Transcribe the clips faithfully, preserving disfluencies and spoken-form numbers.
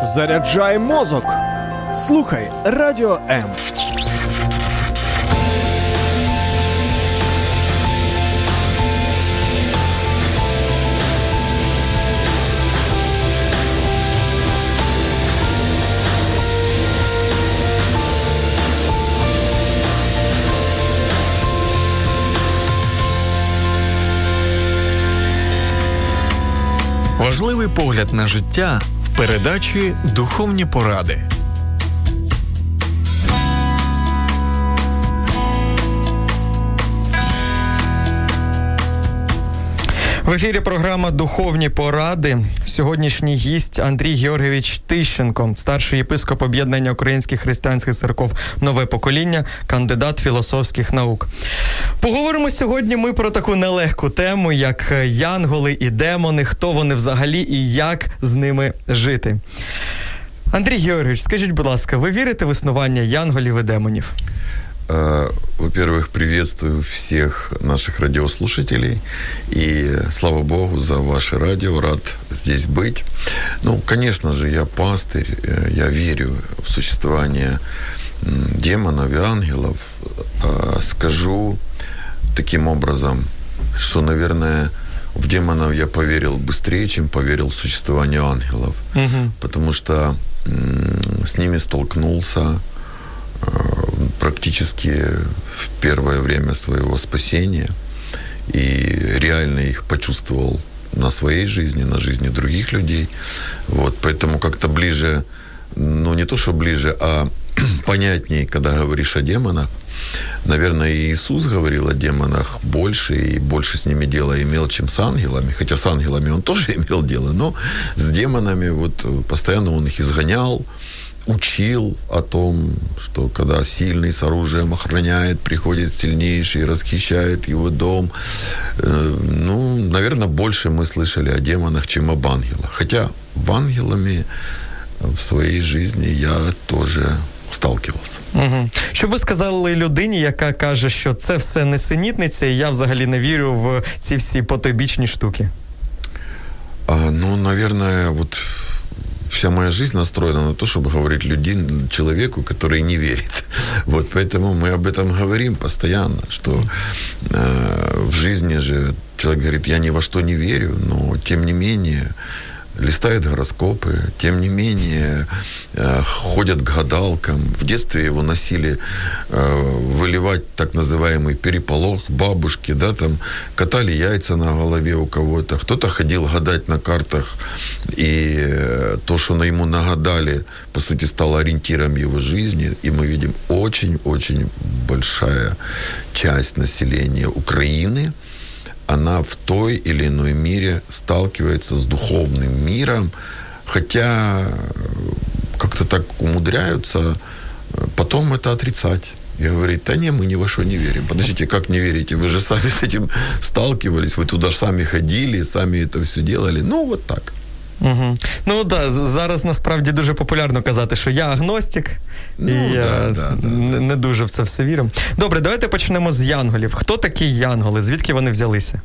Заряджай мозок. Слухай Радіо М. Важливий погляд на життя в передачі «Духовні поради». В ефірі програма «Духовні поради». Сьогоднішній гість Андрій Георгійович Тищенко, старший єпископ Об'єднання Українських християнських церков «Нове покоління», кандидат філософських наук. Поговоримо сьогодні ми про таку нелегку тему, як янголи і демони, хто вони взагалі і як з ними жити. Андрій Георгійович, скажіть, будь ласка, ви вірите в існування янголів і демонів? Во-первых, приветствую всех наших радиослушателей и слава Богу за ваше радио, рад здесь быть. Ну, конечно же, я пастырь, я верю в существование демонов и ангелов. Скажу таким образом, что, наверное, в демонов я поверил быстрее, чем поверил в существование ангелов, угу. Потому что с ними столкнулся практически в первое время своего спасения и реально их почувствовал на своей жизни, на жизни других людей. Вот, поэтому как-то ближе, ну не то, что ближе, а понятнее, когда говоришь о демонах. Наверное, и Иисус говорил о демонах больше, и больше с ними дела имел, чем с ангелами. Хотя с ангелами он тоже имел дело, но с демонами вот постоянно он их изгонял, учил о том, что когда сильный с оружием охраняет, приходит сильнейший и расхищает его дом. Ну, наверное, больше мы слышали о демонах, чем об ангелах. Хотя в ангелами в своей жизни я тоже сталкивався. Угу. Що ви сказали людині, яка каже, що це все несенітниця, і я взагалі не вірю в ці всі потойбічні штуки? А, ну, наверное, вот вся моя жизнь настроена на то, чтобы говорить людей, человеку, который не верит. Вот поэтому мы об этом говорим постоянно, что э, в жизни же человек говорит, я ни во что не верю, но тем не менее листает гороскопы, тем не менее э, ходят к гадалкам. В детстве его носили э, выливать так называемый переполох бабушки, да, там катали яйца на голове у кого-то, кто-то ходил гадать на картах, и э, то, что на ему нагадали, по сути, стало ориентиром его жизни, и мы видим очень-очень большая часть населения Украины, она в той или иной мере сталкивается с духовным миром, хотя как-то так умудряются потом это отрицать. И говорит, да не, мы ни во что не верим. Подождите, как не верите? Вы же сами с этим сталкивались, вы туда сами ходили, сами это все делали. Ну, вот так. Угу. Ну, да, зараз насправді дуже популярно казати, що я агностик, ну, і я да, да, да, не, не дуже в це все вірю. Добре, давайте почнемо з янголів. Хто такі янголи? Звідки вони взялися?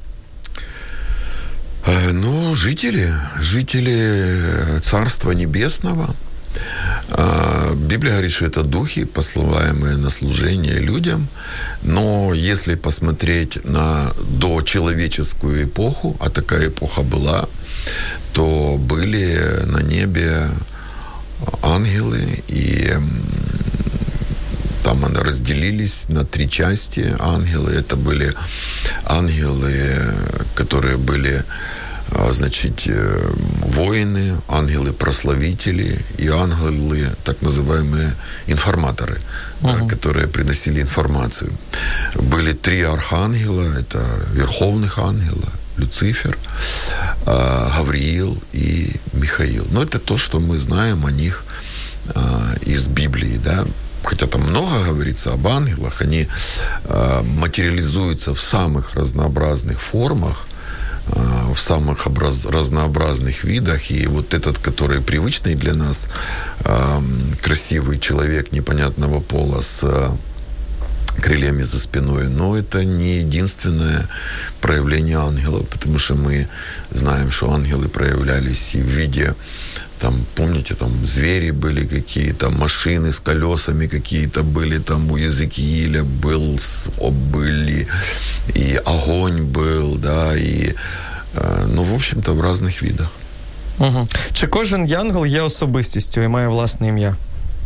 Э, ну, жители, жители Царства Небесного. Э, Библия говорит, что это духи, посылаемые на служение людям. Но если посмотреть на дочеловеческую эпоху, а такая эпоха была, то были на небе ангелы, и там они разделились на три части ангелы. Это были ангелы, которые были, значит, воины, ангелы-прославители и ангелы, так называемые информаторы, uh-huh. да, которые приносили информацию. Были три архангела, это верховных ангела, Люцифер, Гавриил и Михаил. Но это то, что мы знаем о них из Библии, да. Хотя там много говорится об ангелах, они материализуются в самых разнообразных формах, в самых образ- разнообразных видах. И вот этот, который привычный для нас, красивый человек непонятного пола с крыльями за спиной, но это не единственное проявление ангелов, потому что мы знаем, что ангелы проявлялись и в виде Там, помните, там звери были какие-то, машины с колесами какие-то были, там у Езекииля был, были, и огонь был, да, и, ну, в общем-то, в разных видах. Угу. Чи кожен янгол є особистістю і має власне ім'я?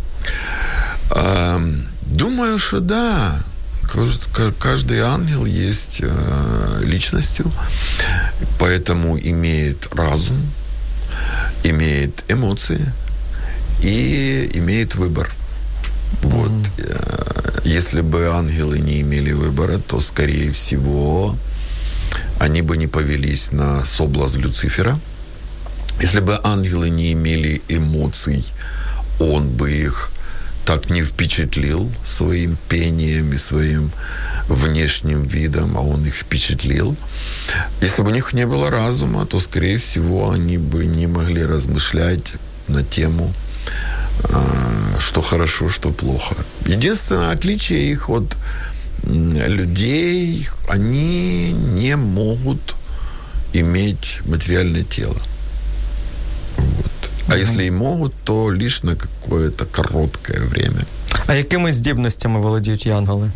А, думаю, что да. Каждый ангел есть личностью, поэтому имеет разум, имеет эмоции и имеет выбор. Вот. Mm-hmm. Если бы ангелы не имели выбора, то, скорее всего, они бы не повелись на соблазн Люцифера. Если бы ангелы не имели эмоций, он бы их так не впечатлил своим пением и своим внешним видом, а он их впечатлил. Если бы у них не было разума, то, скорее всего, они бы не могли размышлять на тему, что хорошо, что плохо. Единственное отличие их от людей, они не могут иметь материальное тело. Вот. А mm-hmm. если и могут, то лишь на какое-то короткое время. А якими здібностями володіють янголи?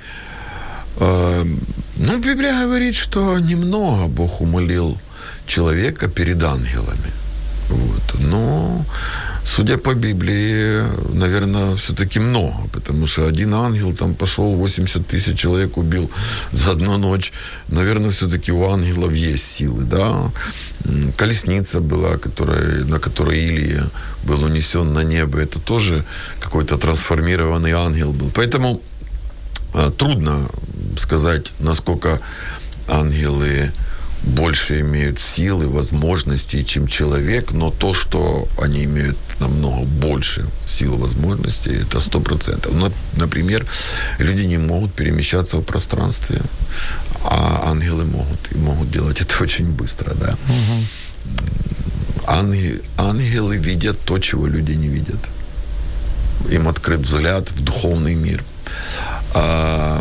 Э, ну, Библия говорит, что немного Бог умолил человека перед ангелами. Вот. Но, судя по Библии, наверное, все-таки много, потому что один ангел там пошел, восемьдесят тысяч человек убил за одну ночь. Наверное, все-таки у ангелов есть силы, да. Колесница была, которая, на которой Илия был унесен на небо. Это тоже какой-то трансформированный ангел был. Поэтому э, трудно сказать, насколько ангелы больше имеют силы, возможностей, чем человек, но то, что они имеют намного больше сил и возможностей, это сто процентов. Например, люди не могут перемещаться в пространстве, а ангелы могут, и могут делать это очень быстро, да. Угу. Ангелы, ангелы видят то, чего люди не видят. Им открыт взгляд в духовный мир. А,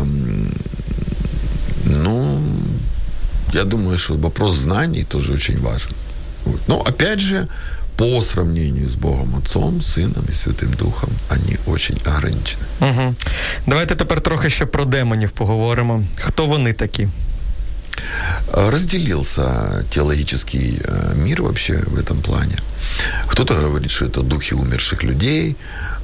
ну... Я думаю, что вопрос знаний тоже очень важен. Вот. Но, опять же, по сравнению с Богом Отцом, Сином и Святым Духом, они очень ограничены. Угу. Давайте тепер трохи ще про демонів поговоримо. Хто вони такі? Разделился теологический мир вообще в этом плане. Кто-то говорит, что это духи умерших людей,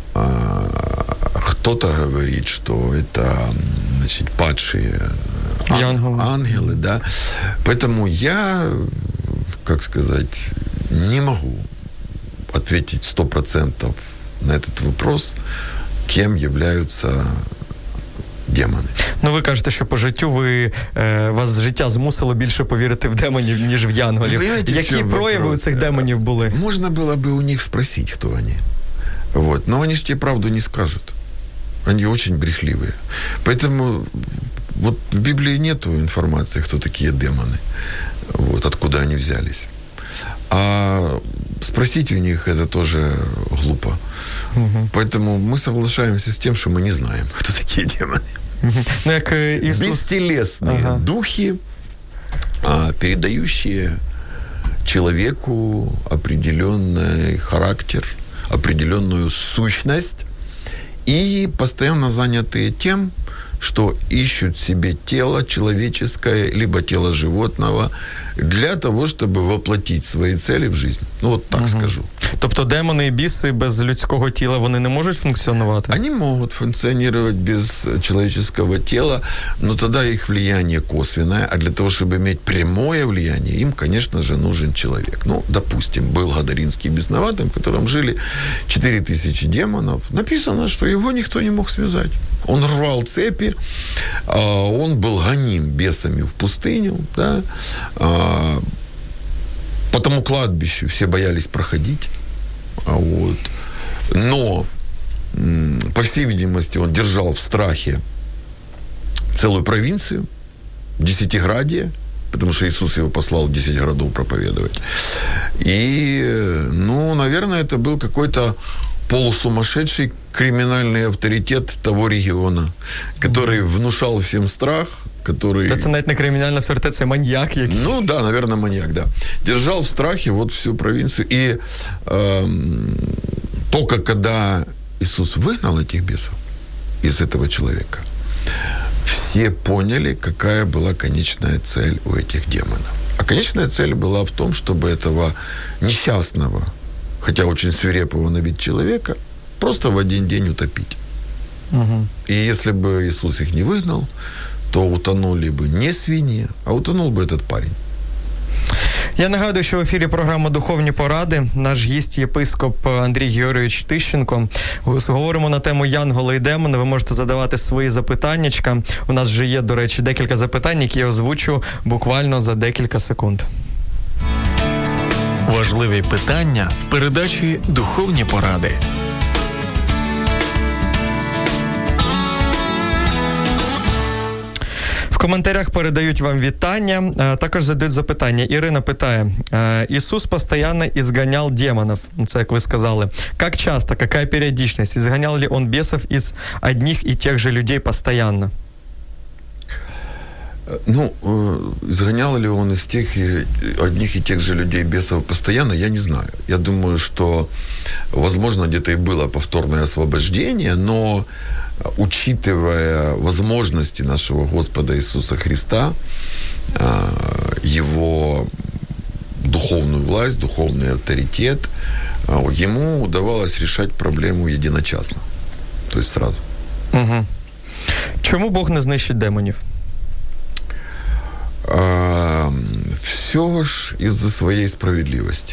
кто-то говорит, что это, значит, падшие ангелы. ангелы, да. Поэтому я, как сказать, не могу ответить сто процентов на этот вопрос, кем являются демони. Ну, ви кажете, що по життю ви, е, вас життя змусило більше повірити в демонів, ніж в янголів. Які прояви у цих демонів були? Можно было бы у них спросить, кто они. Вот. Но они же тебе правду не скажут. Они очень брехливые. Поэтому вот в Библии нету информации, кто такие демоны. Вот, откуда они взялись. А спросить у них это тоже глупо. Угу. Поэтому мы соглашаемся с тем, что мы не знаем, кто такие демоны. Угу. Ну, як Ісус... Бестелесные ага. духи, а, передающие человеку определенный характер, определенную сущность и постоянно занятые тем, что ищут себе тело человеческое, либо тело животного, для того, чтобы воплотить свои цели в жизнь. Ну, вот так угу. скажу. Тобто демони і біси без людського тіла, вони не можуть функціонувати? Они могут функционировать без человеческого тела, но тогда их влияние косвенное, а для того, чтобы иметь прямое влияние, им, конечно же, нужен человек. Ну, допустим, был Гадаринский бесноватым, в котором жили четыре тысячи демонов. Написано, что его никто не мог связать. Он рвал цепи, он был гоним бесами в пустыню, да, по тому кладбищу все боялись проходить, вот. Но, по всей видимости, он держал в страхе целую провинцию, Десятиградие, потому что Иисус его послал в десять городов проповедовать. И, ну, наверное, это был какой-то полусумасшедший криминальный авторитет того региона, который внушал всем страх который... Это навіть не криминальный авторитет, это маньяк. Який. Ну да, наверное, маньяк, да. Держал в страхе вот всю провинцию. И э, только когда Иисус выгнал этих бесов из этого человека, все поняли, какая была конечная цель у этих демонов. А конечная цель была в том, чтобы этого несчастного, хотя очень свирепого на вид человека, просто в один день утопить. Угу. И если бы Иисус их не выгнал, то утонули бы не свиньи, а утонул бы этот парень. Я нагадую, що в ефірі програма «Духовні поради». Наш гість єпископ Андрій Георгійович Тищенко. Говоримо на тему «Янголи і демони». Ви можете задавати свої запитаннячка. У нас вже є, до речі, декілька запитань, які я озвучу буквально за декілька секунд. Важливі питання в передачі «Духовні поради». В коментарях передають вам вітання, також задають запитання. Ірина питає, Ісус постоянно изгонял демонов, це як ви сказали. Как часто, какая периодичность? Изгонял ли он бесов из одних и тех же людей постоянно? Ну, изгонял ли он из тех и одних и тех же людей бесов постоянно, я не знаю. Я думаю, что, возможно, где-то и было повторное освобождение, но учитывая возможности нашего Господа Иисуса Христа, Его духовную власть, духовный авторитет, Ему удавалось решать проблему единочасно, то есть сразу. Угу. Чому Бог не знищить демонів? А, все ж из-за своей справедливости.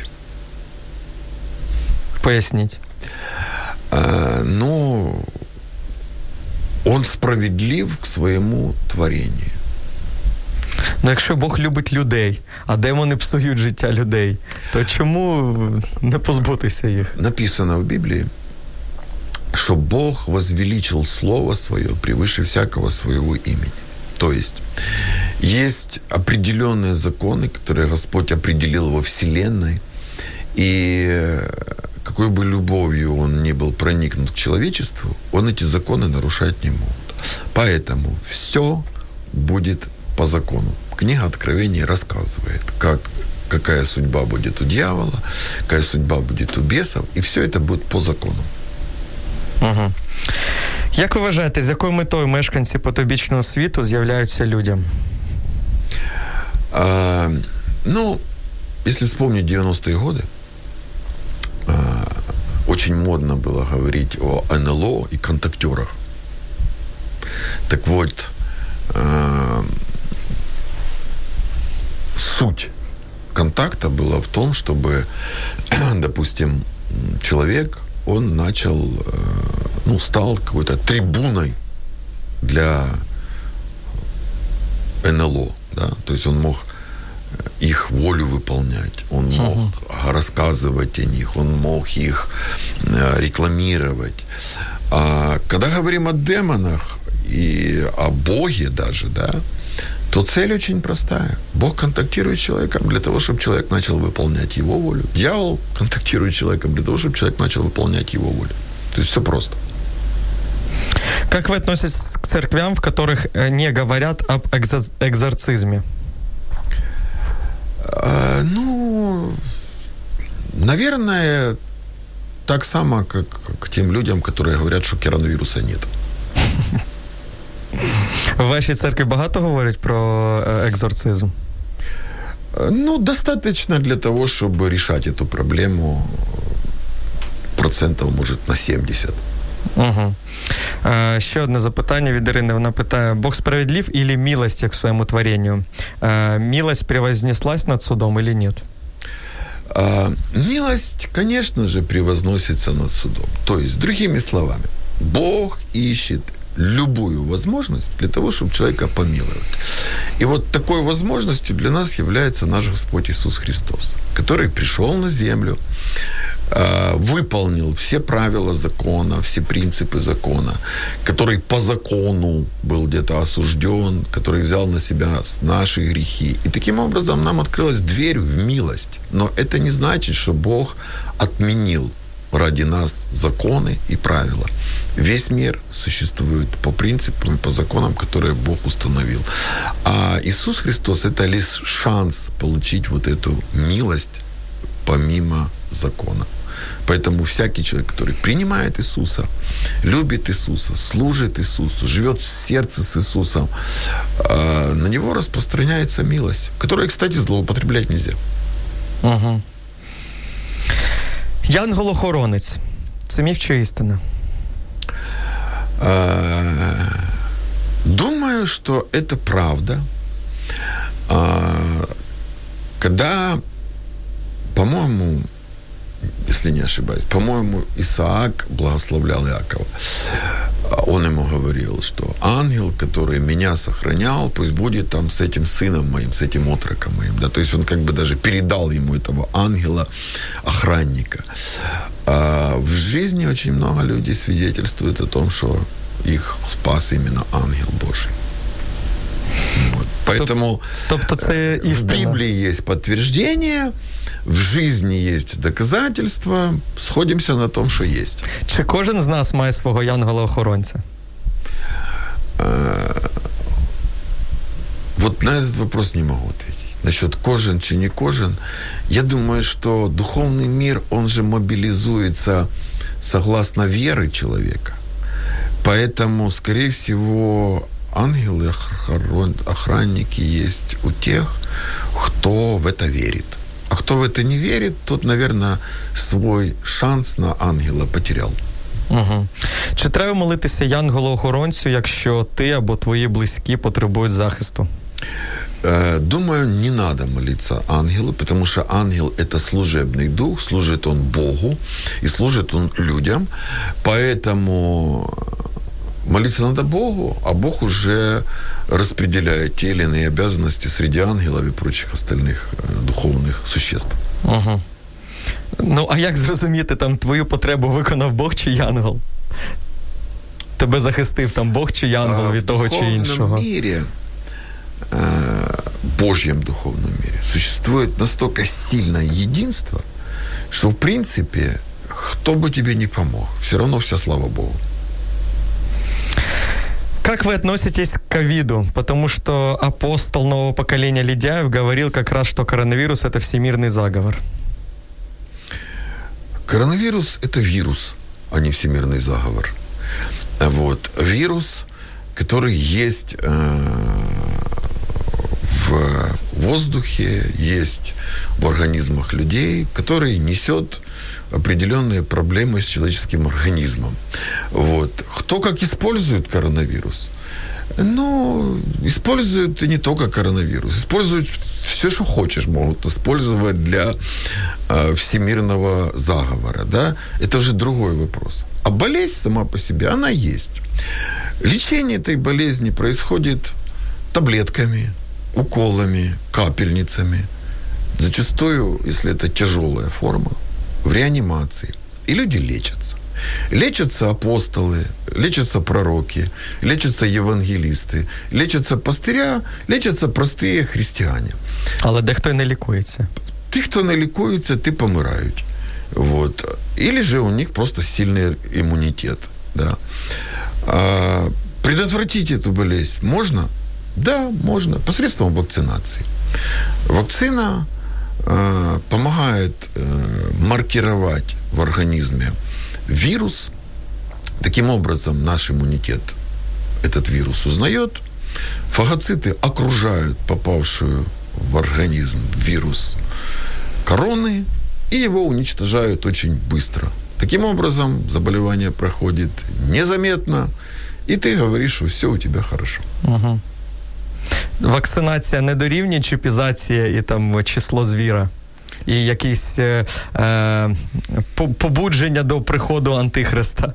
Пояснить. А, ну, он справедлив к своему творению. Ну, якщо Бог любить людей, а демони псують життя людей, то чому не позбутися їх? Написано в Библии, что Бог возвеличил Слово Свое превыше всякого Своего имени. То есть, есть определенные законы, которые Господь определил во Вселенной, и какой бы любовью Он ни был проникнут к человечеству, Он эти законы нарушать не может. Поэтому все будет по закону. Книга Откровений рассказывает, как, какая судьба будет у дьявола, какая судьба будет у бесов, и все это будет по закону. Угу. Як ви вважаєте, з якою метою мешканці потойбічного світу з'являються людям? А, ну, если вспомнить девяностые годы, а, очень модно было говорить о эн эл о и контактерах. Так вот, а, суть контакта была в том, чтобы, допустим, человек, он начал, ну, стал какой-то трибуной для эн эл о, да, то есть он мог их волю выполнять, он мог uh-huh. рассказывать о них, он мог их рекламировать. А когда говорим о демонах и о Боге даже, да, то цель очень простая. Бог контактирует с человеком для того, чтобы человек начал выполнять его волю. Дьявол контактирует с человеком для того, чтобы человек начал выполнять его волю. То есть все просто. Как вы относитесь к церквям, в которых не говорят об экзо- экзорцизме? А, ну, наверное, так само, как к тем людям, которые говорят, что коронавируса нет. В вашій церкві багато говорять про екзорцизм? Ну, достаточно для того, чтобы решать эту проблему процентов, может, на сімдесят. Угу. Е, ще одне запитання від Ірини. Вона питає, Бог справедлив или милость к своему творению? Е, милость превознеслась над судом или нет? А, милость, конечно же, превозносится над судом. То есть, другими словами, Бог ищет любую возможность для того, чтобы человека помиловать. И вот такой возможностью для нас является наш Господь Иисус Христос, который пришел на землю, выполнил все правила закона, все принципы закона, который по закону был где-то осужден, который взял на себя наши грехи. И таким образом нам открылась дверь в милость. Но это не значит, что Бог отменил ради нас законы и правила. Весь мир существует по принципам и по законам, которые Бог установил. А Иисус Христос – это лишь шанс получить вот эту милость помимо закона. Поэтому всякий человек, который принимает Иисуса, любит Иисуса, служит Иисусу, живет в сердце с Иисусом, на него распространяется милость, которой, кстати, злоупотреблять нельзя. Угу. Янгол-охоронець. Це міф чи істина? Думаю, что это правда. Когда, по-моему, если не ошибаюсь, по-моему, Исаак благословлял Иакова. Он ему говорил, что ангел, который меня сохранял, пусть будет там с этим сыном моим, с этим отроком моим. Да? То есть он как бы даже передал ему этого ангела-охранника. А в жизни очень много людей свидетельствуют о том, что их спас именно ангел Божий. Вот. Поэтому тобто це в Библии есть подтверждение, в жизни есть доказательства, сходимся на том, что есть. Чи кожен з нас має свого янгола-охоронця? Вот на этот вопрос не могу ответить. Насчет кожен чи не кожен. Я думаю, что духовный мир, он же мобилизуется согласно веры человека. Поэтому, скорее всего, ангелы, охранники есть у тех, кто в это верит. А кто в это не верит, тот, наверное, свой шанс на ангела потерял. Угу. Чи треба молитися янголу-охоронцю, якщо ти або твої близькі потребують захисту? Думаю, не надо молиться ангелу, потому что ангел – это служебный дух, служит он Богу и служит он людям. Поэтому молиться надо Богу, а Бог уже распределяет те или иные обязанности среди ангелов и прочих остальных духовных существ. Угу. Ну, а як зрозуміти, там, твою потребу виконав Бог чи янгол? Тебе захистив там Бог чи янгол від того чи іншого? В духовном мире, Божьем духовном мире, существует настолько сильное единство, что, в принципе, кто бы тебе ни помог, все равно вся слава Богу. Как вы относитесь к ковиду? Потому что апостол нового поколения Ледяев говорил как раз, что коронавирус – это всемирный заговор. Коронавирус – это вирус, а не всемирный заговор. Вот. Вирус, который есть э, в воздухе, есть в организмах людей, который несет определенные проблемы с человеческим организмом. Вот. Кто как использует коронавирус? Ну, используют и не только коронавирус. Используют все, что хочешь, могут использовать для э, всемирного заговора. Да? Это уже другой вопрос. А болезнь сама по себе, она есть. Лечение этой болезни происходит таблетками, уколами, капельницами. Зачастую, если это тяжелая форма, в реанимации. И люди лечатся. Лечатся апостолы, лечатся пророки, лечатся евангелисты, лечатся пастыря, лечатся простые християне. Але дехто не лікується. Ті, хто не лікуються, ті помирають. Вот. Или же у них просто сильный иммунитет. Да. А предотвратить эту болезнь можно? Да, можно. Посредством вакцинации. Вакцина э, помогает э, маркировать в организме вирус. Таким образом, наш иммунитет этот вирус узнает. Фагоциты окружают попавшую в организм вирус короны и его уничтожают очень быстро. Таким образом, заболевание проходит незаметно, и ты говоришь, что все у тебя хорошо. Угу. Вакцинація не дорівнює чіпізація і там число звіра? І якісь е, е, побудження до приходу Антихриста?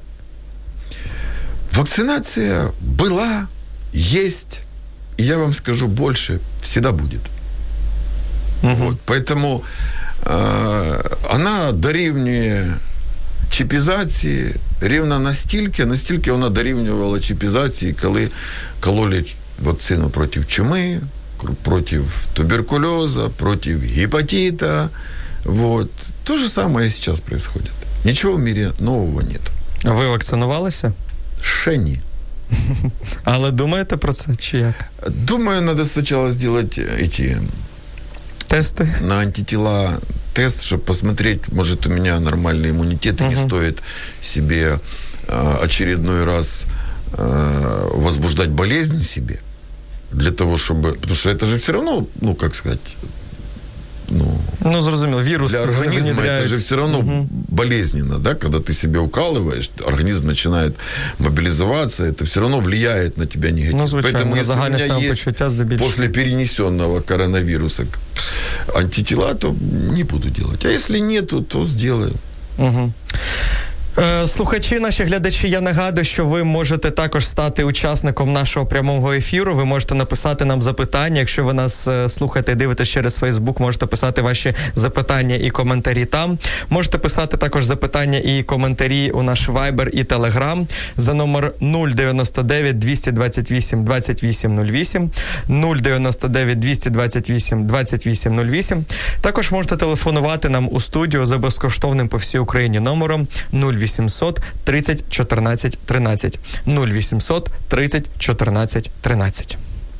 Вакцинация была, есть, и я вам скажу больше, всегда будет. Угу. Вот, поэтому э, она дорівнює чіпізації рівно настільки, настільки вона дорівнювала чіпізації, коли кололи вакцину проти чуми, против туберкулеза, против гепатита. Вот. То же самое сейчас происходит. Ничего в мире нового нет. Ви вакцинувалися? Ще ні. Але думаєте про це, чи як? Думаю, надо сначала сделать эти... Тесты? На антитела тест, чтобы посмотреть, может, у меня нормальный иммунитет, и uh-huh. не стоит себе э, очередной раз э, возбуждать болезнь в себе. Для того, чтобы... Потому что это же все равно, ну, как сказать... Ну, ну зрозуміло, вирус для организма это же все равно uh-huh. болезненно, да, когда ты себя укалываешь, организм начинает мобилизоваться, это все равно влияет на тебя негативно. Ну, звичайно, поэтому, если у меня есть после перенесенного коронавируса антитела, то не буду делать. А если нету, то сделаю. Угу. Слухачі, наші глядачі, я нагадую, що ви можете також стати учасником нашого прямого ефіру. Ви можете написати нам запитання. Якщо ви нас слухаєте і дивитесь через Фейсбук, можете писати ваші запитання і коментарі там. Можете писати також запитання і коментарі у наш Viber і Telegram за номер нуль дев'яносто дев'ять двісті двадцять вісім двадцять вісім нуль вісім, нуль дев'яносто дев'ять двісті двадцять вісім двадцять вісім нуль вісім. Також можете телефонувати нам у студію за безкоштовним по всій Україні номером нуль вісімсот тридцять чотирнадцять тринадцять. нуль вісімсот тридцять чотирнадцять тринадцять.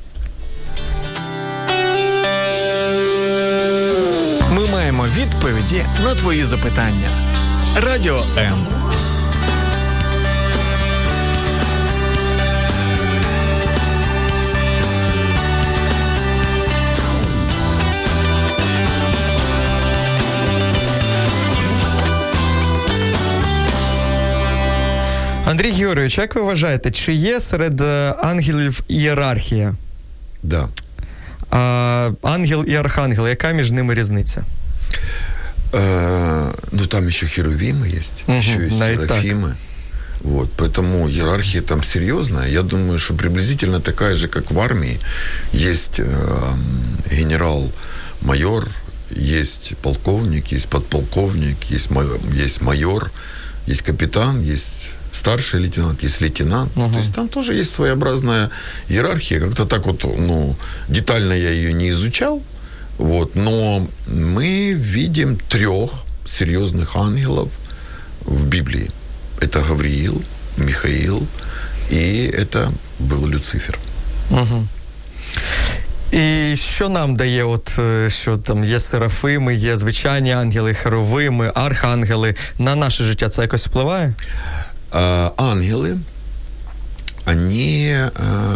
Ми маємо відповіді на твої запитання. Радіо М. Андрій Георгійович, як ви вважаєте, чи є серед ангелів ієрархія? Да. А, ангел і архангел, яка між ними різниця? Э, ну, там еще херувимы есть, угу, еще есть серафимы. Вот, поэтому иерархия там серьезная. Я думаю, что приблизительно такая же, как в армии. Есть э, генерал-майор, есть полковник, есть подполковник, есть майор, есть майор, есть капитан, есть старший лейтенант, есть лейтенант. Uh-huh. То есть там тоже есть своеобразная иерархия. Как-то так вот, ну, детально я ее не изучал. Вот, но мы видим трех серьезных ангелов в Библии. Это Гавриил, Михаил и это был Люцифер. Uh-huh. І що нам дає, от, що там є серафими, є звичайні ангели, херовими, архангели? На наше життя це якось впливає? А, ангелы, они а,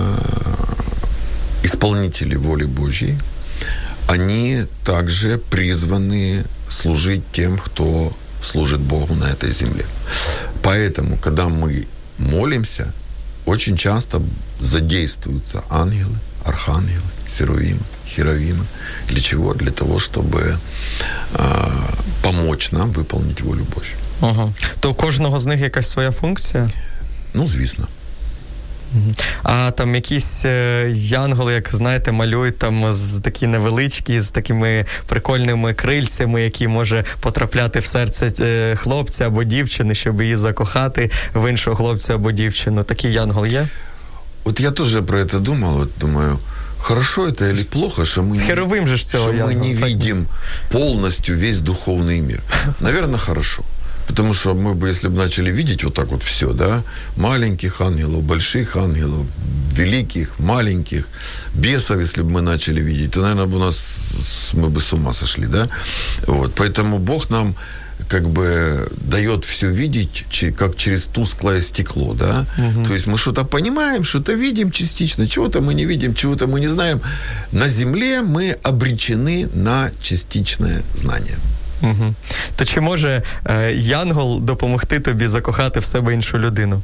исполнители воли Божьей. Они также призваны служить тем, кто служит Богу на этой земле. Поэтому, когда мы молимся, очень часто задействуются ангелы, архангелы, серувимы, херовимы. Для чего? Для того, чтобы э, помочь нам выполнить волю Божью. Ага. То у кожного з них якась своя функція? Ну, звісно. А там якісь е, янголи, як, знаєте, малюють там з такі невеличкі, з такими прикольними крильцями, які може потрапляти в серце е, хлопця або дівчини, щоб її закохати в іншого хлопця або дівчину. Такий янгол є? Вот я тоже про это думал, вот думаю, хорошо это или плохо, что мы, не, же что мы не видим полностью весь духовный мир. Наверное, хорошо. Потому что мы бы, если бы начали видеть вот так вот все, да, маленьких ангелов, больших ангелов, великих, маленьких, бесов, если бы мы начали видеть, то, наверное, бы у нас, мы бы с ума сошли, да. Вот. Поэтому Бог нам как бы дает все видеть, как через тусклое стекло, да. Угу. То есть мы что-то понимаем, что-то видим частично, чего-то мы не видим, чего-то мы не знаем. На земле мы обречены на частичное знание. Угу. То чи може е, янгол допомогти тобі закохати в себе іншу людину?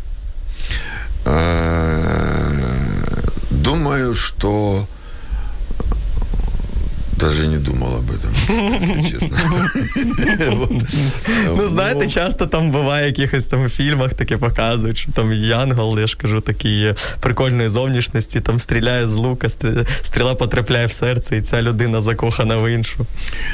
Е, думаю, що даже не думал об этом, если честно. Ну, знаєте, часто там буває в якихось там фільмах таке показують, що там янгол, я ж кажу, такий прикольної зовнішності, там стріляє з лука, стріла потрапляє в серце, і ця людина закохана в іншу.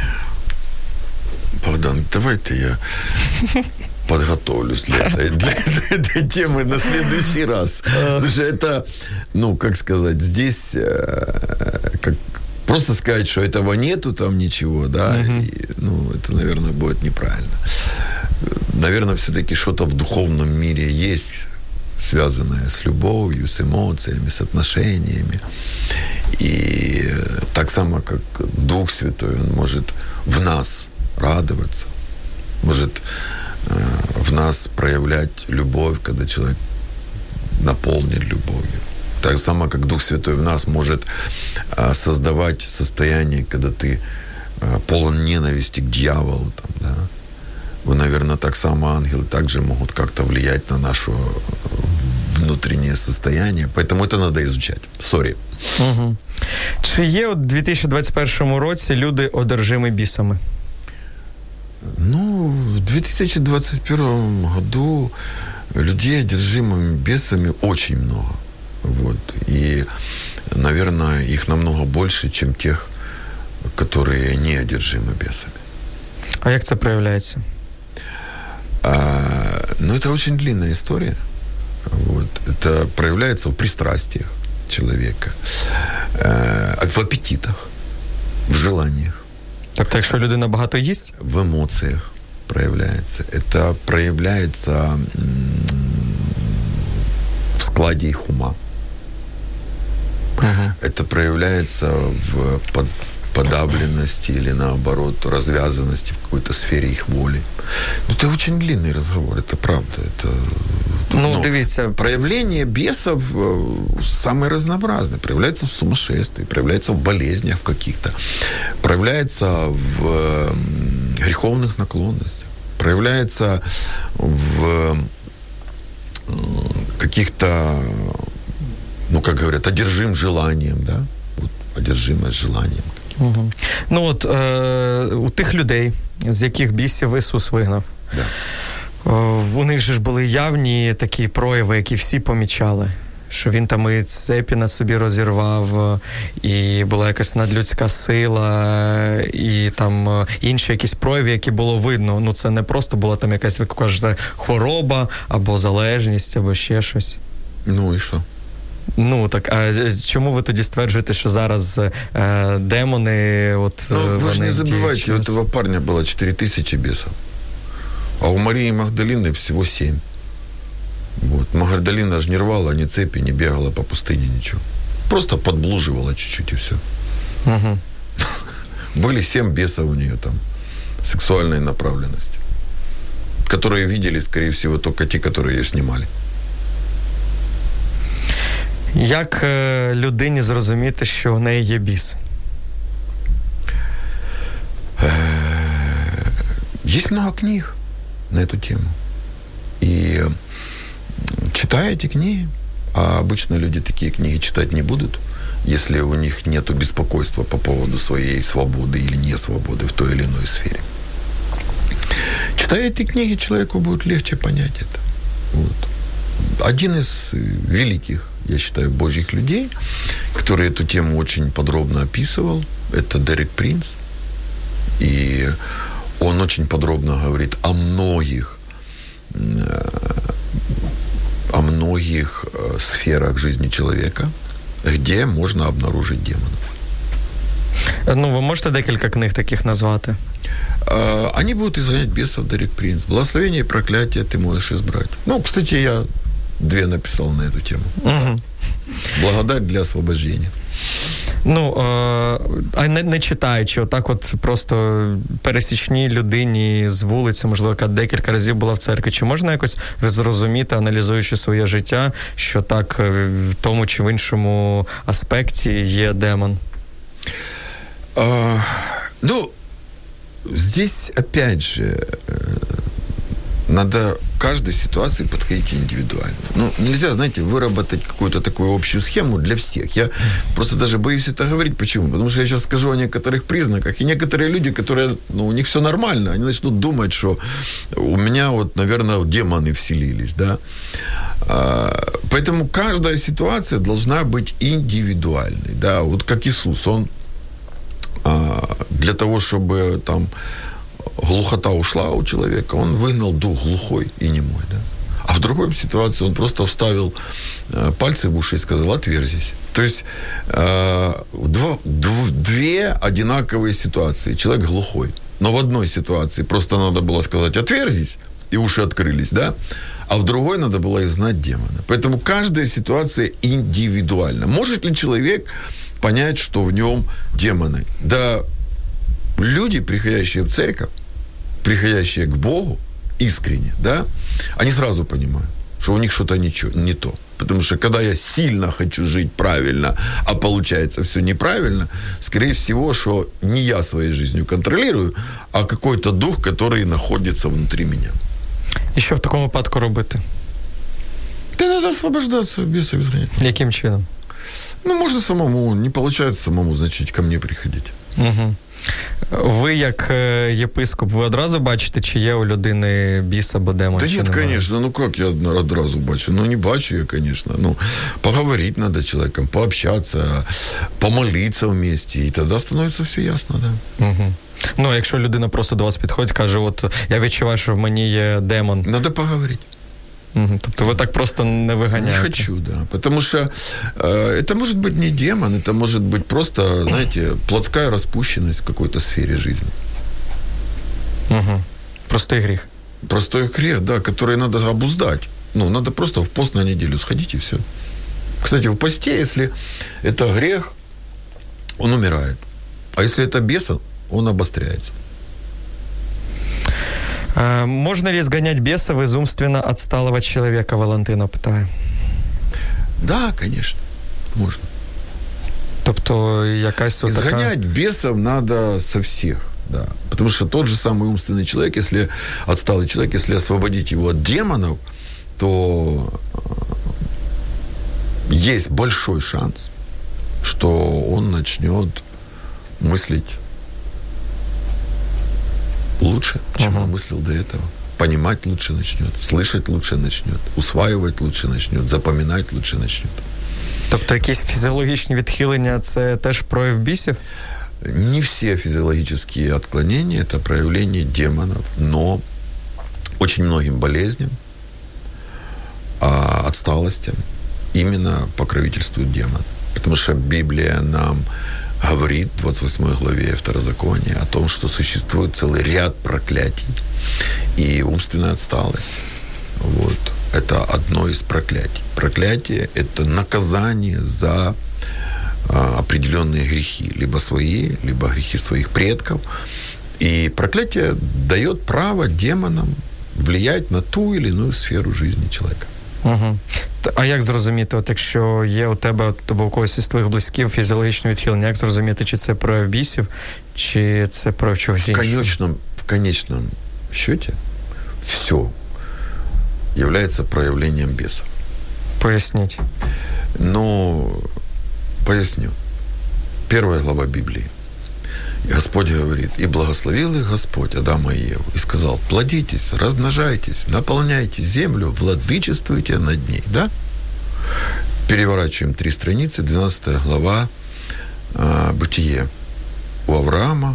Богдан, давайте я подготовлюсь для этой, для этой темы на следующий раз. Потому что это, ну, как сказать, здесь как, просто сказать, что этого нету там ничего, да, uh-huh. и, ну, это, наверное, будет неправильно. наверное, все-таки что-то в духовном мире есть, связанное с любовью, с эмоциями, с отношениями. И так само, как Дух Святой, Он может в нас радоваться, может в нас проявлять любовь, когда человек наполнен любовью. Так само, как Дух Святой в нас может создавать состояние, когда ты полон ненависти к дьяволу. Там, да? Вот, наверное, так само ангелы также могут как-то влиять на наше внутреннее состояние. Поэтому это надо изучать. Сорі. Угу. Чи є у дві тисячі двадцять першому році люди одержимі бісами? Ну, в две тысячи двадцать первом году людей, одержимыми бесами, очень много. Вот. И, наверное, их намного больше, чем тех, которые не одержимы бесами. А як це проявляється? А, ну, это очень длинная история. Вот. Это проявляется в пристрастиях человека, а, в аппетитах, в желаниях. Тобто, якщо людина багато їсть? В эмоциях проявляется. Это проявляется в складе их ума. Uh-huh. Это проявляется в под, подавленности или, наоборот, развязанности в какой-то сфере их воли. Ну, это очень длинный разговор, это правда. Это, ну, ну, дивіться. Проявление бесов самые разнообразные. Проявляется в сумасшествии, проявляется в болезнях каких-то, проявляется в греховных наклонностях, проявляется в каких-то, ну, как говорят, одержим желанием, да? Вот, одержимость желанием. Угу. Ну, от е, у тих людей, з яких бісів Ісус вигнав, да. е, у них же ж були явні такі прояви, які всі помічали. Що він там і цепі на собі розірвав, і була якась надлюдська сила, і там інші якісь прояви, які було видно. Ну, це не просто була там якась, ви кажете, хвороба, або залежність, або ще щось. Ну, і що? Ну, так, а чому ви тоді стверджуєте, що зараз е, демони, от, ну, вони... Ви ж не забувайте, у этого парня было четыре тысячи бесов, а у Марии Магдалины всего семь. Вот. Магдалина же не рвала ни цепи, не бегала по пустыне, ничего. Просто подблуживала чуть-чуть и все. Угу. Были семь бесов у нее там сексуальной направленности, которые видели, скорее всего, только те, которые ее снимали. Як е, людині зрозуміти, що в неї є біс? Есть много книг на эту тему. И читая эти книги, а обычно люди такие книги читать не будут, если у них нет беспокойства по поводу своей свободы или несвободы в той или иной сфере. Читая эти книги, человеку будет легче понять это. Вот. Один из великих, я считаю, божьих людей, который эту тему очень подробно описывал, это Дерек Принц. И он очень подробно говорит о многих, о многих сферах жизни человека, где можно обнаружить демонов. Ну, ви можете декілька книг таких назвати? Они будут изгонять бесов, Дерек Принц. Благословение и проклятие ты можешь избрать. Ну, кстати, я две написал на эту тему. Угу. Благодать для освобождения. Ну, а не, не читаючи, отак от просто пересічній людині з вулиці, можливо, яка декілька разів була в церкві, чи можна якось зрозуміти, аналізуючи своє життя, що так в тому чи в іншому аспекті є демон? А, ну, здесь, опять же, надо к каждой ситуации подходить индивидуально. Ну, нельзя, знаете, выработать какую-то такую общую схему для всех. Я просто даже боюсь это говорить. Почему? Потому что я сейчас скажу о некоторых признаках, и некоторые люди, которые, ну, у них все нормально, они начнут думать, что у меня вот, наверное, демоны вселились, да. Поэтому каждая ситуация должна быть индивидуальной, да. Вот как Иисус, он для того, чтобы там глухота ушла у человека, он выгнал дух глухой и немой, да? А в другой ситуации он просто вставил пальцы в уши и сказал: отверзись. То есть э, дво, дв, две одинаковые ситуации. Человек глухой. Но в одной ситуации просто надо было сказать: отверзись, и уши открылись, да? А в другой надо было изгнать демона. Поэтому каждая ситуация индивидуальна. Может ли человек понять, что в нем демоны? Да, люди, приходящие в церковь, приходящие к Богу искренне, да, они сразу понимают, что у них что-то ничего, не то. Потому что когда я сильно хочу жить правильно, а получается все неправильно, скорее всего, что не я своей жизнью контролирую, а какой-то дух, который находится внутри меня. І що в такому випадку робити? Да надо освобождаться, бесов изгонять. Яким чином? Ну, можно самому, не получается самому, значит, ко мне приходить. Угу. Ви, як єпископ, ви одразу бачите, чи є у людини біс або демон? Да нет, конечно, ну как я одразу бачу? Ну не бачу я, конечно. Ну, поговорить надо с человеком, пообщаться, помолиться вместе, и тогда становится все ясно, да. Угу. Ну, якщо людина просто до вас підходить, каже, от я відчуваю, що в мені є демон. Надо поговорить. Угу. Тобто ви так просто не виганяєте? Не хочу, да. Потому что э, это может быть не демон, это может быть просто, знаете, плотская распущенность в какой-то сфере жизни. Угу. Простой грех. Простой грех, да, который надо обуздать. Ну, надо просто в пост на неделю сходить, и все. Кстати, в посте, если это грех, он умирает. А если это беса, он обостряется. А можно ли изгонять бесов из умственно отсталого человека, Валентина питає? Да, конечно, можно. Тобто якась вот изгонять така... бесов надо со всех, да. Потому что тот же самый умственный человек, если отсталый человек, если освободить его от демонов, то есть большой шанс, что он начнет мыслить лучше, чем uh-huh. он мыслил до этого. Понимать лучше начнет, слышать лучше начнет, усваивать лучше начнет, запоминать лучше начнет. Тобто якісь фізіологічні відхилення – це теж прояв бісів? Не все физиологические отклонения – это проявление демонов, но очень многим болезням, отсталостям именно покровительствует демон. Потому что Библия нам говорит в двадцать восьмой главе Второзакония о том, что существует целый ряд проклятий и умственная отсталость. Вот. Это одно из проклятий. Проклятие – это наказание за а, определенные грехи, либо свои, либо грехи своих предков. И проклятие дает право демонам влиять на ту или иную сферу жизни человека. Угу. А як зрозуміти, от якщо є у тебе або у когось із твоїх близьких фізіологічне відхилення, як зрозуміти, чи це прояв бісів, чи це прояв чогось іншого? В конечном, в конечном счете все является проявлением бесов. Поясніть. Ну, поясню. Первая глава Библии. Господь говорит, и благословил их Господь Адама и Еву, и сказал, плодитесь, размножайтесь, наполняйте землю, владычествуйте над ней, да? Переворачиваем три страницы, двенадцатая глава, э, Бытие. У Авраама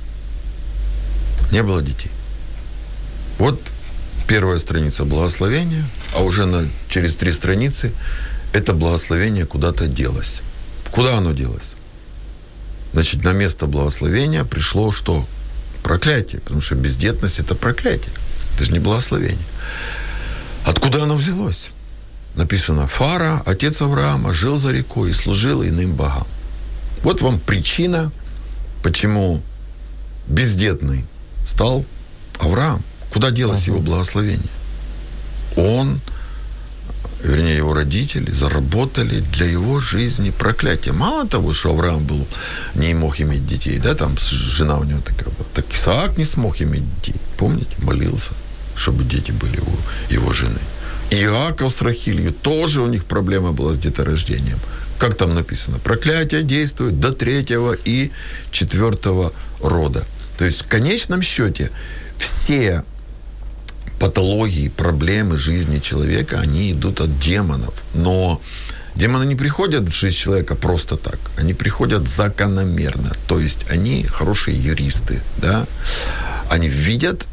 не было детей. Вот первая страница благословения, а уже на, через три страницы это благословение куда-то делось. Куда оно делось? Значит, на место благословения пришло что? Проклятие, потому что бездетность – это проклятие, это же не благословение. Откуда оно взялось? Написано, Фара, отец Авраама, жил за рекой и служил иным богам. Вот вам причина, почему бездетный стал Авраам. Куда делось uh-huh. его благословение? Он, вернее, его родители заработали для его жизни проклятие. Мало того, что Авраам был, не мог иметь детей, да, там жена у него такая была, так Исаак не смог иметь детей. Помните? Молился, чтобы дети были у его жены. Иаков с Рахилью, тоже у них проблема была с деторождением. Как там написано? Проклятие действует до третьего и четвертого рода. То есть в конечном счете все патологии, проблемы жизни человека, они идут от демонов. Но демоны не приходят в жизнь человека просто так. Они приходят закономерно. То есть они хорошие юристы. Да? Они видят,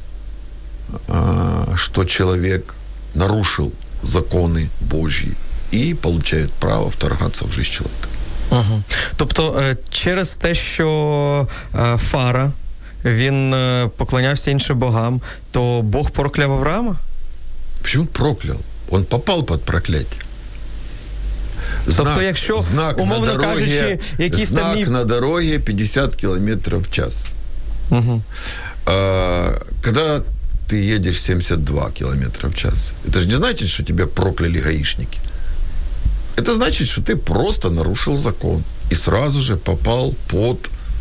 что человек нарушил законы Божьи і получають право вторгатися в життя чоловіка. Угу. Тобто через те, що Фара, він поклонявся іншим богам, то Бог прокляв Авраама? Почему проклял? Он попал под проклятие. Знак, тобто, якщо, знак умовно на дороге, кажучи, якісь знак там... Мі... на дороге пятьдесят километров в час. Угу. А, когда ты едешь семьдесят два километра в час, это же не значит, что тебя прокляли гаишники. Это значит, что ты просто нарушил закон и сразу же попал под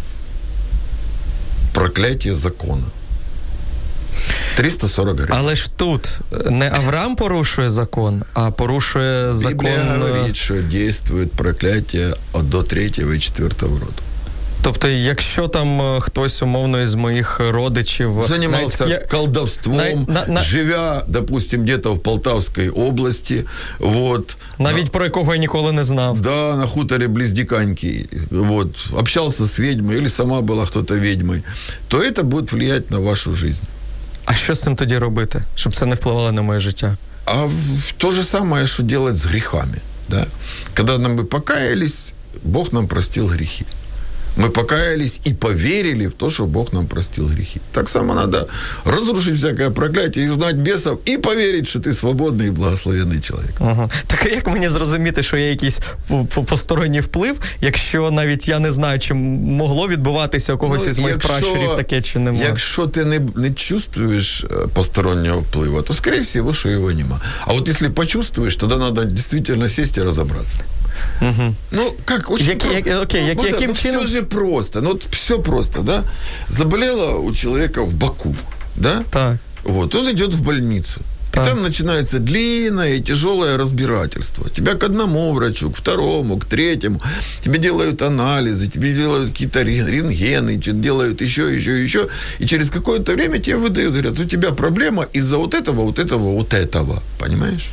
проклятие закона. триста сорок гривен. Але ж тут не Авраам порушує закон, а порушує закон... Библия говорит, что действует проклятие до третьего и четвертого рода. Тобто, якщо там хтось, умовно, із моїх родичів... Занимался навіть... колдовством, на, на, на... живя, допустим, где-то в Полтавской области, вот... Навіть на... про якого я ніколи не знав. Да, на хуторе близ Диканьки, вот, общался с ведьмой, или сама была кто-то ведьмой, то это будет влиять на вашу жизнь. А що з цим тоді робити, щоб це не впливало на моє життя? А в, то же самое, что делать с грехами, да? Когда нам мы покаялись, Бог нам простил грехи. Мы покаялись и поверили в то, что Бог нам простил грехи. Так само надо разрушить всякое проклятие, изгнать бесов и поверить, что ты свободный и благословенный человек. Ага. Так а як мені зрозуміти, що є якийсь посторонній вплив, якщо навіть я не знаю, чи могло відбуватися у когось ну, із моїх якщо, пращурів таке, чи нема? Якщо ти не, не чувствуєш постороннього впливу, то, скорее всего, що його нема. А вот если почувствуешь, тогда надо действительно сесть и разобраться. Угу. Ну, как очень... Як, як, окей, як, ну, яким ну, чином? Все же просто. Ну, вот все просто, да? Заболело у человека в боку, да? Так. Вот, он идет в больницу. Так. И там начинается длинное и тяжелое разбирательство. Тебя к одному врачу, к второму, к третьему. Тебе делают анализы, тебе делают какие-то рентгены, делают еще, еще, еще. И через какое-то время тебе выдают, говорят, у тебя проблема из-за вот этого, вот этого, вот этого. Понимаешь?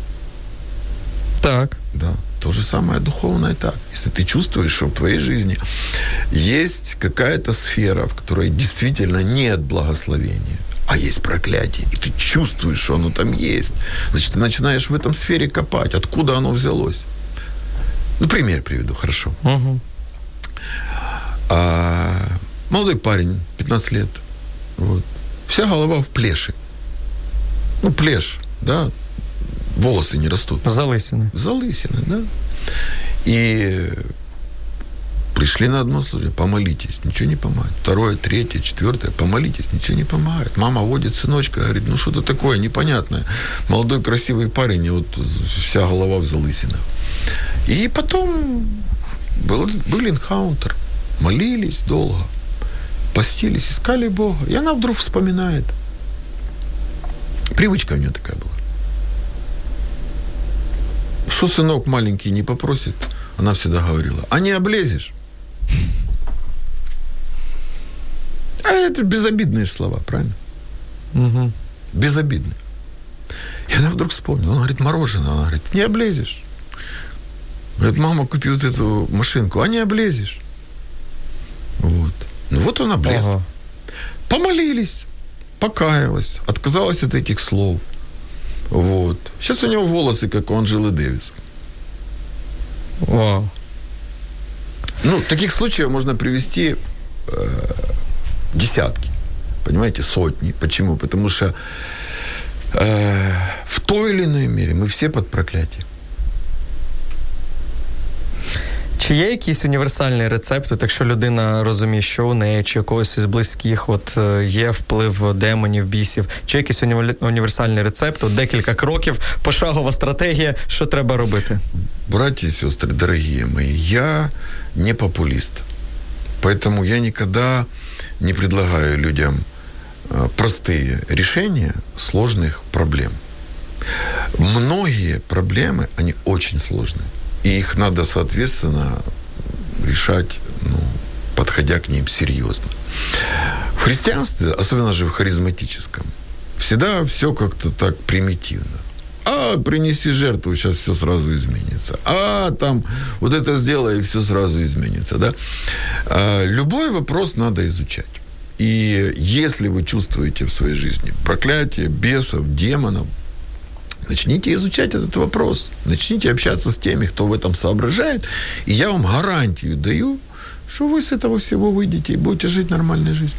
Так. Да. То же самое духовное так. Если ты чувствуешь, что в твоей жизни есть какая-то сфера, в которой действительно нет благословения, а есть проклятие, и ты чувствуешь, что оно там есть, значит, ты начинаешь в этом сфере копать, откуда оно взялось. Ну, пример приведу, хорошо. Угу. А, молодой парень, пятнадцать лет, вот, вся голова в плеше. Ну, плешь, да, волосы не растут. Залысины. Залысины, да. И пришли на одно служение, помолитесь, ничего не помогает. Второе, третье, четвертое, помолитесь, ничего не помогает. Мама водит сыночка, говорит, ну что-то такое непонятное. Молодой красивый парень, и вот вся голова в залысинах. И потом был, был энкаунтер. Молились долго, постились, искали Бога. И она вдруг вспоминает. Привычка у нее такая была. Что сынок маленький не попросит, она всегда говорила, а не облезешь. А это безобидные слова, правильно? Угу. Безобидные. И она вдруг вспомнила, она говорит, мороженое, она говорит, не облезешь. Говорит, мама, купи вот эту машинку, а не облезешь. Вот. Ну вот он облез. Ага. Помолились, покаялась, отказалась от этих слов. Вот. Сейчас у него волосы, как у Анжелы Дэвис. Вау. Ну, таких случаев можно привести э, десятки, понимаете, сотни. Почему? Потому что э, в той или иной мере мы все под проклятием. Чи є якийсь універсальний рецепт, от якщо людина розуміє, що у неї, чи якогось із близьких от, є вплив демонів, бісів, чи якийсь уні... універсальний рецепт, от декілька кроків, пошагова стратегія, що треба робити? Братья и сестры, дорогие мои, я не популист, поэтому я никогда не предлагаю людям простые решения сложных проблем. Многие проблемы, они очень сложные. И их надо, соответственно, решать, ну, подходя к ним серьезно. В христианстве, особенно же в харизматическом, всегда все как-то так примитивно. А, принеси жертву, сейчас все сразу изменится. А, там, вот это сделай, и все сразу изменится, да? А, любой вопрос надо изучать. И если вы чувствуете в своей жизни проклятие, бесов, демонов, начните изучать этот вопрос. Начните общаться с теми, кто в этом соображает. И я вам гарантию даю, что вы с этого всего выйдете и будете жить нормальной жизнью.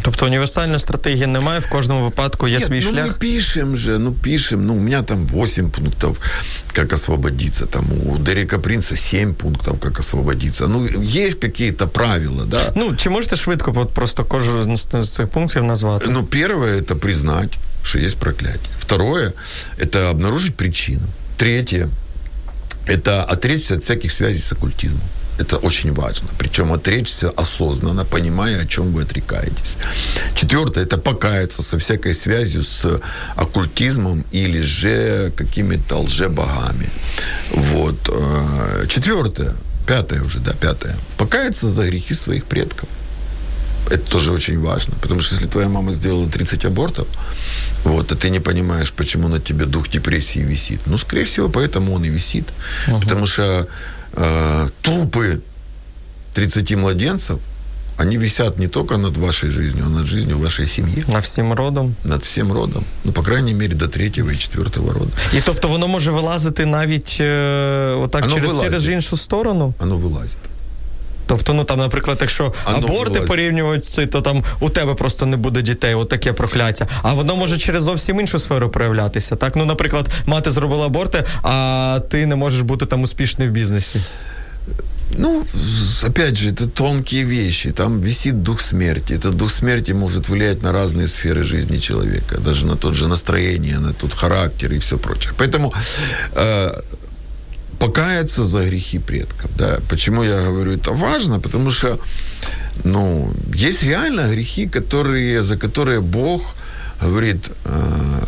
Тобто універсальної стратегії немає, в кожному випадку є Нет, свій ну шлях? мы пишем же, ну пишем, ну у меня там восемь пунктов, как освободиться, там у Дерека Принца семь пунктов, как освободиться. Ну, есть какие-то правила, да. Ну, чи можете швидко от просто кожен з цих пунктів назвати? Ну, первое – это признать, что есть проклятие. Второе – это обнаружить причину. Третье – это отречься от всяких связей с оккультизмом. Это очень важно. Причем отречься осознанно, понимая, о чем вы отрекаетесь. Четвертое – это покаяться со всякой связью с оккультизмом или же какими-то лжебогами. Вот. Четвертое, пятое уже, да, пятое. Покаяться за грехи своих предков. Это тоже очень важно. Потому что если твоя мама сделала тридцать абортов, вот, а ты не понимаешь, почему на тебе дух депрессии висит, ну, скорее всего, поэтому он и висит. Uh-huh. Потому что э, трупы тридцати младенцев, они висят не только над вашей жизнью, а над жизнью вашей семьи. Над всім родом? Над всім родом. Ну, по крайней мере, до третього і четвертого роду. І тобто воно може вилазити навіть е, отак через, через іншу сторону? Воно вилазить. Тобто, ну там, наприклад, якщо Оно аборти вилазить. порівнюють, то там у тебе просто не буде дітей, от таке прокляття. А воно може через зовсім іншу сферу проявлятися, так? Ну, наприклад, мати зробила аборти, а ти не можеш бути там успішний в бізнесі. Ну, опять же, это тонкие вещи. Там висит дух смерти. Этот дух смерти может влиять на разные сферы жизни человека. Даже на тот же настроение, на тот характер и все прочее. Поэтому э, покаяться за грехи предков. Да? Почему я говорю, это важно? Потому что, ну, есть реально грехи, которые, за которые Бог говорит, э,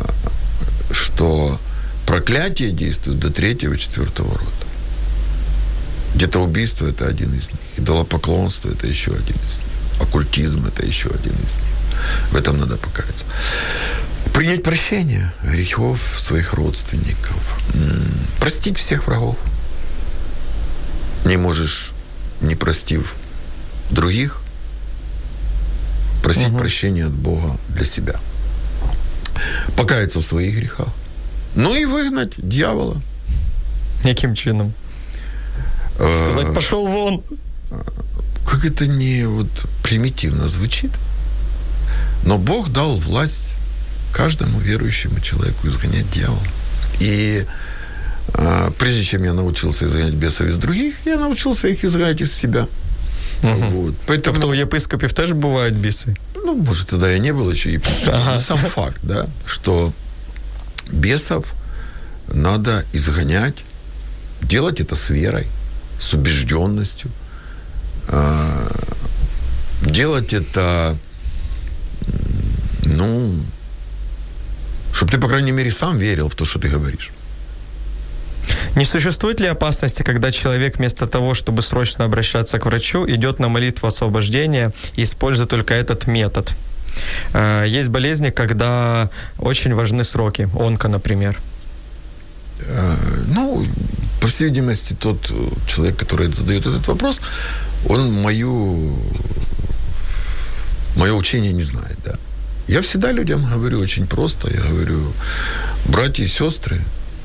что проклятие действует до третьего, четвертого рода. Где-то убийство – это один из них. Идолопоклонство – это еще один из них. Оккультизм – это еще один из них. В этом надо покаяться. Принять прощение грехов своих родственников. Простить всех врагов. Не можешь, не простив других, просить угу. прощения от Бога для себя. Покаяться в своих грехах. Ну и выгнать дьявола. Яким чином? Сказать, пошел вон. Как это не вот примитивно звучит, но Бог дал власть каждому верующему человеку изгонять дьявола. И а, прежде чем я научился изгонять бесов из других, я научился их изгонять из себя. Угу. Вот. Поэтому... Тобто у єпископів теж бувають біси? Ну, может, тогда я не был еще епископом. Ага. Но сам факт, да, что бесов надо изгонять, делать это с верой, с убежденностью, делать это, ну, чтобы ты, по крайней мере, сам верил в то, что ты говоришь. Не существует ли опасности, когда человек вместо того, чтобы срочно обращаться к врачу, идет на молитву освобождения и использует только этот метод? Есть болезни, когда очень важны сроки, онко, например. Ну, по всей видимости, тот человек, который задает этот вопрос, он мою, мое учение не знает, да. Я всегда людям говорю очень просто, я говорю, братья и сестры,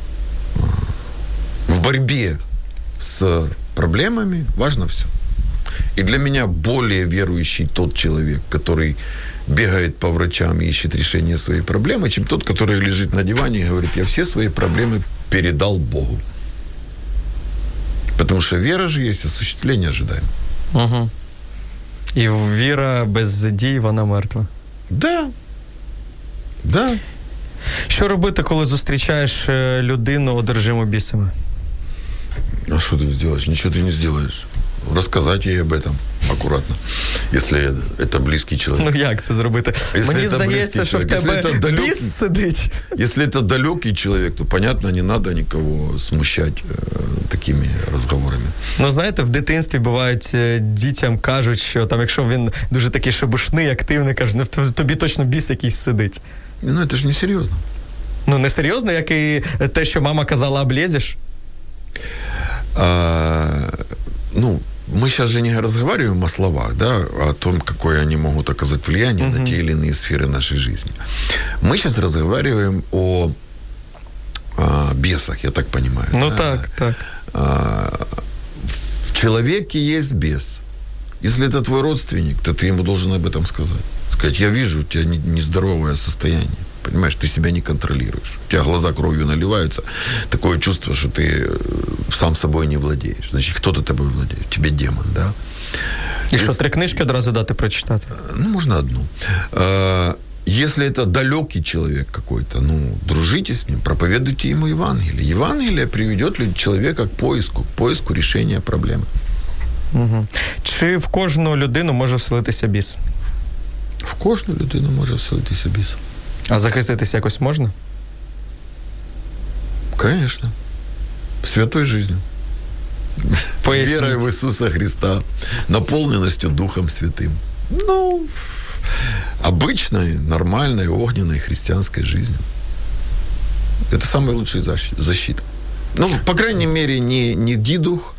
в борьбе с проблемами важно все. И для меня более верующий тот человек, который бегает по врачам и ищет решение своей проблемы, чем тот, который лежит на диване и говорит, я все свои проблемы передал Богу. Потому что вера же есть осуществление ожидаемо. Угу. І віра без дій, вона мертва. Да. Да. Що робити, коли зустрічаєш людину, одержиму бісами? А что ты сделаешь? Ничего ты не сделаешь. Рассказать ей об этом аккуратно, если это близкий человек. Ну як це зробити? Если Мені здається, що в тебе далекий, біс сидить. Если это далекий человек, то, понятно, не надо никого смущать э, такими разговорами. Ну, знаєте, в дитинстві бувають, дітям кажуть, що там, якщо він дуже такий шебушний, активний, каже, ну, в тобі точно біс якийсь сидить. Ну, это же не серьезно. Ну, не серйозно, як і те, що мама казала, облезеш? А, ну, мы сейчас же не разговариваем о словах, да, о том, какое они могут оказать влияние uh-huh. на те или иные сферы нашей жизни. Мы сейчас разговариваем о, о бесах, я так понимаю. Ну, да? так, так. А, в человеке есть бес. Если это твой родственник, то ты ему должен об этом сказать. Сказать, я вижу, у тебя нездоровое состояние. Понимаешь, ты себя не контролируешь. У тебя глаза кровью наливаются. Такое чувство, что ты сам собой не владеешь. Значит, кто-то тобой владеет. У тебя демон, да? І що, три книжки одразу дати прочитати? Ну, можно одну. Если это далекий человек какой-то, ну, дружите с ним, проповедуйте ему Евангелие. Евангелие приведет человека к поиску, к поиску решения проблемы. Угу. Чи в кожну людину може вселитися біс? В кожну людину може вселитися біс. А захиститися якось можна? Конечно. Святой жизнью. Поясніть. Верой в Иисуса Христа, наполненностью Духом Святым. Ну, обычной, нормальной, огненной христианской жизнью. Это самая лучшая защита. Ну, по крайней мере, не, не дидух,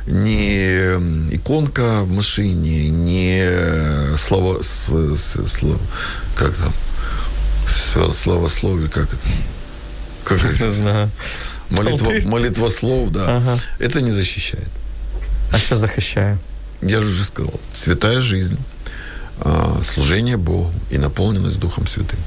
не иконка в машине, не слово, слово как там, славословие, как это? Как это? Не знаю. Молитва, молитва слов, да. Ага. Это не защищает. А що захищає? Я же уже сказал. Святая жизнь, служение Богу и наполненность Духом Святым.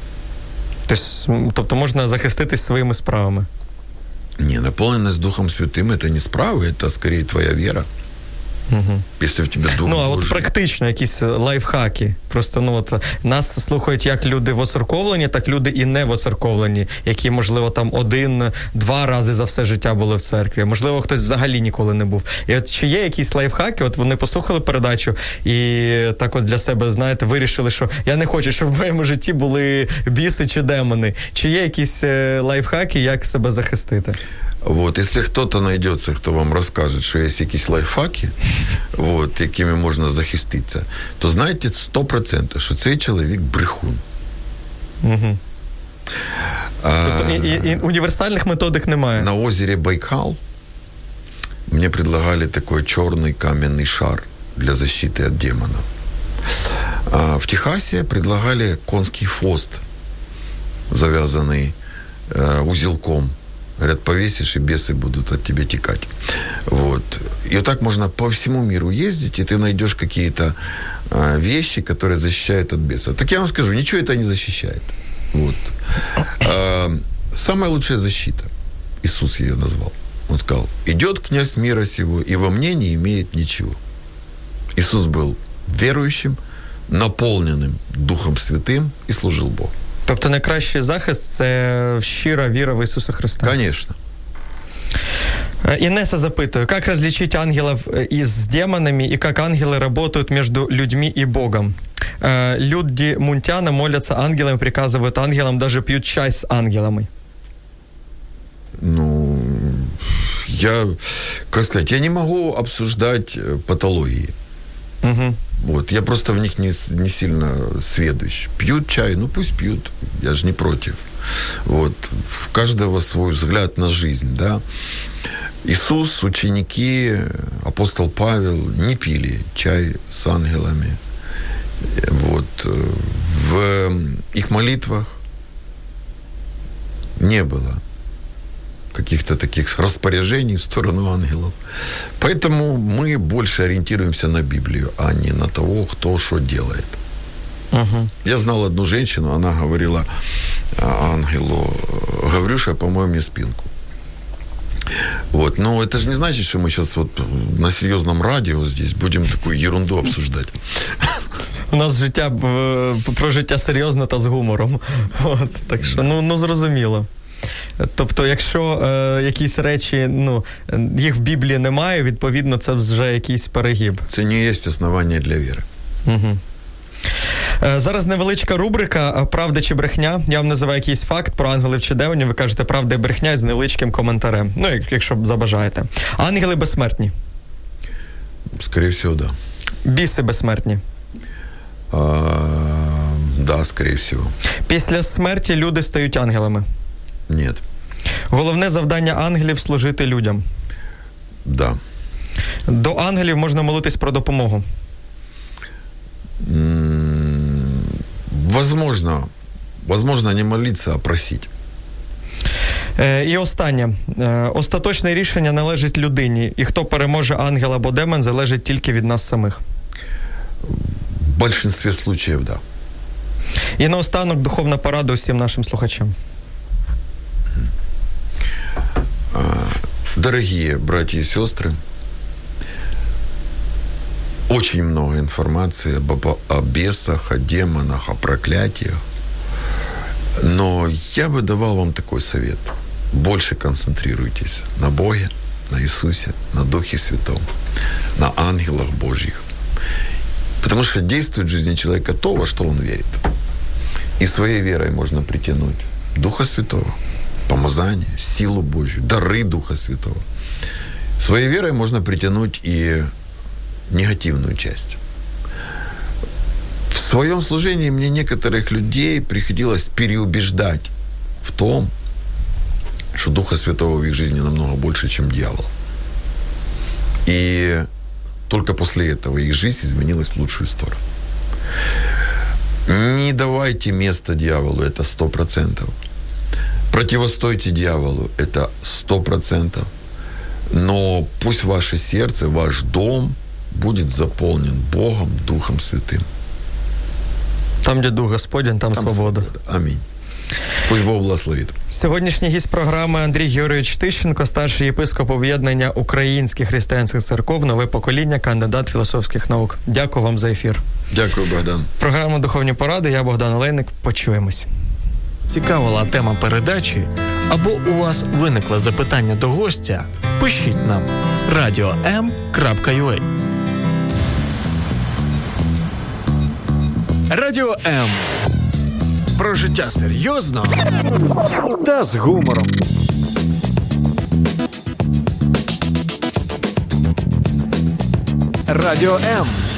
Тобто можна захиститись своїми справами? Не, наполненность Духом Святым – это не справа, это скорее твоя вера. Угу. Якщо в тебе Дух Ну, а Божий. от практично якісь лайфхаки. Просто, ну, от нас слухають як люди воцерковлені, так люди і не воцерковлені, які, можливо, там один-два рази за все життя були в церкві. Можливо, хтось взагалі ніколи не був. І от чи є якісь лайфхаки, от вони послухали передачу і так от для себе, знаєте, вирішили, що я не хочу, щоб в моєму житті були біси чи демони. Чи є якісь лайфхаки, як себе захистити? Вот, если кто-то найдется, кто вам расскажет, что есть какие-то лайфхаки, вот, якими можно захиститься, то знаете сто процентов, что цей человек брехун. Угу. А, тобто і, і, і універсальних методик немає? На озере Байкал мне предлагали такой черный каменный шар для защиты от демонов. А в Техасе предлагали конский хвост, завязанный э, узелком. Говорят, повесишь, и бесы будут от тебя текать. Вот. И вот так можно по всему миру ездить, и ты найдешь какие-то а, вещи, которые защищают от бесов. Так я вам скажу, ничего это не защищает. Вот. А, самая лучшая защита, Иисус ее назвал. Он сказал, идет князь мира сего, и во мне не имеет ничего. Иисус был верующим, наполненным Духом Святым и служил Богу. Тобто найкращий захист – це щира віра в Ісуса Христа? Конечно. Инесса запытывает, как различить ангелов из демонами и как ангелы работают между людьми и Богом? Люди Мунтяна молятся ангелам, приказывают ангелам, даже пьют чай с ангелами. Ну, я, как сказать, я не могу обсуждать патологии. Угу. Вот, я просто в них не, не сильно сведущ. Пьют чай, ну пусть пьют, я же не против. Вот, у каждого свой взгляд на жизнь, да. Иисус, ученики, апостол Павел не пили чай с ангелами. Вот, в их молитвах не было каких-то таких распоряжений в сторону ангелов. Поэтому мы больше ориентируемся на Библию, а не на того, кто что делает. Uh-huh. Я знал одну женщину, она говорила ангелу: Гаврюша, помой мне спинку. Вот. Но это же не значит, что мы сейчас вот на серьезном радио здесь будем такую ерунду обсуждать. У нас життя, про життя серйозно та з гумором. От, так що, ну, ну зрозуміло. Тобто, якщо е, якісь речі, ну, їх в Біблії немає, відповідно, це вже якийсь перегиб. Це не є основання для віри. Угу. Е, зараз невеличка рубрика «Правда чи брехня». Я вам називаю якийсь факт про ангелів чи демонів, ви кажете «правда і брехня» з невеличким коментарем. Ну, якщо забажаєте. Ангели безсмертні? Скорее всего, да. Біси безсмертні? А, да, скорее всего. Після смерті люди стають ангелами? Нет. Головне завдання ангелів – служити людям? Да. До ангелів можна молитись про допомогу? М-м- возможно. Возможно, не молиться, а просить. Е, і останнє. Е, остаточне рішення належить людині, і хто переможе ангел або демон, залежить тільки від нас самих. большинстве случаев, да. І наостанок духовна порада усім нашим слухачам. Дорогие братья и сестры, очень много информации об, о бесах, о демонах, о проклятиях. Но я бы давал вам такой совет. Больше концентрируйтесь на Боге, на Иисусе, на Духе Святом, на ангелах Божьих. Потому что действует в жизни человека то, во что он верит. И своей верой можно притянуть Духа Святого, помазание, силу Божью, дары Духа Святого. Своей верой можно притянуть и негативную часть. В своем служении мне некоторых людей приходилось переубеждать в том, что Духа Святого в их жизни намного больше, чем дьявол. И только после этого их жизнь изменилась в лучшую сторону. Не давайте место дьяволу, это сто процентов. Противостойте дьяволу, это сто процентов. Но пусть ваше сердце, ваш дом будет заполнен Богом, Духом Святым. Там, де Дух Господень, там, там свобода. свобода. Амінь. Пусть Бог благословить. Сьогоднішній гість програми Андрій Георгійович Тищенко, старший єпископ об'єднання Українських християнських церков «Нове покоління», кандидат філософських наук. Дякую вам за ефір. Дякую, Богдан. Програма «Духовні поради». Я Богдан Олейник. Почуємось. Цікавила тема передачі або у вас виникло запитання до гостя, пишіть нам радіо ем крапка ю а. Радіо М. Про життя серйозно та з гумором. Радіо М.